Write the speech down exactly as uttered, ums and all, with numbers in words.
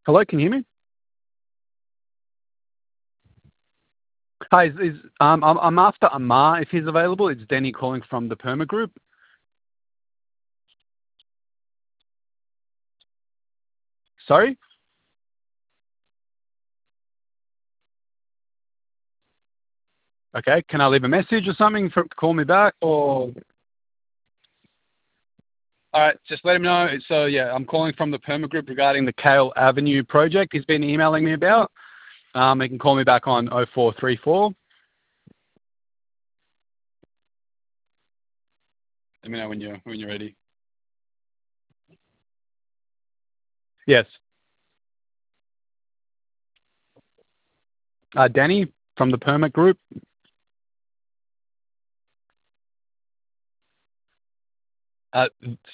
Hello, can you hear me? Hi, is, is um, I'm, I'm after Amar if he's available. It's Denny calling from the Perma Group. Sorry? Okay, can I leave a message or something for call me back or? All right, just let him know. So yeah, I'm calling from the Perma Group regarding the Kale Avenue project. He's been emailing me about. Um, he can call me back on oh four three four. Let me know when you're when you're ready. Yes. Uh, Danny from the Perma Group. Uh,